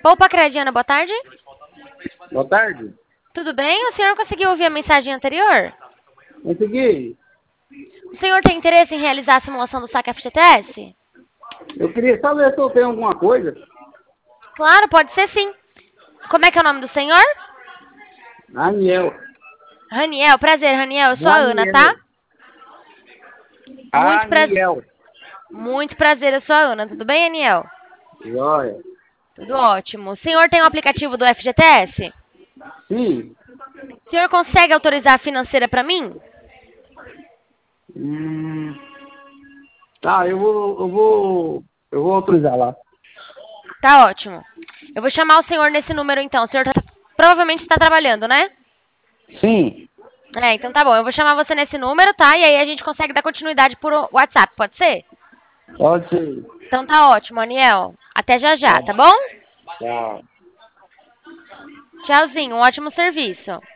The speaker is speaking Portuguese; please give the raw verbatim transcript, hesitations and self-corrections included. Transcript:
Poupa Crediana, boa tarde. Boa tarde. Tudo bem? O senhor conseguiu ouvir a mensagem anterior? Consegui. O senhor tem interesse em realizar a simulação do saque F G T S? Eu queria só ver se eu tenho alguma coisa. Claro, pode ser sim. Como é que é o nome do senhor? Aniel. Raniel, prazer, Raniel. Eu sou a Ana, Aniel. tá? Muito prazer. Aniel. Muito prazer, eu sou a Ana. Tudo bem, Aniel? Joia. Tudo ótimo. O senhor tem o aplicativo do F G T S? Sim. O senhor consegue autorizar a financeira para mim? Hum. Tá, eu vou, eu vou, eu vou autorizar lá. Tá ótimo. Eu vou chamar o senhor nesse número então. O senhor tá- provavelmente está trabalhando, né? Sim. É, então tá bom. Eu vou chamar você nesse número, tá? E aí a gente consegue dar continuidade por WhatsApp, pode ser? Pode ser. Então tá ótimo, Aniel. Até já já, tá bom? Tchau. Tchauzinho, um ótimo serviço.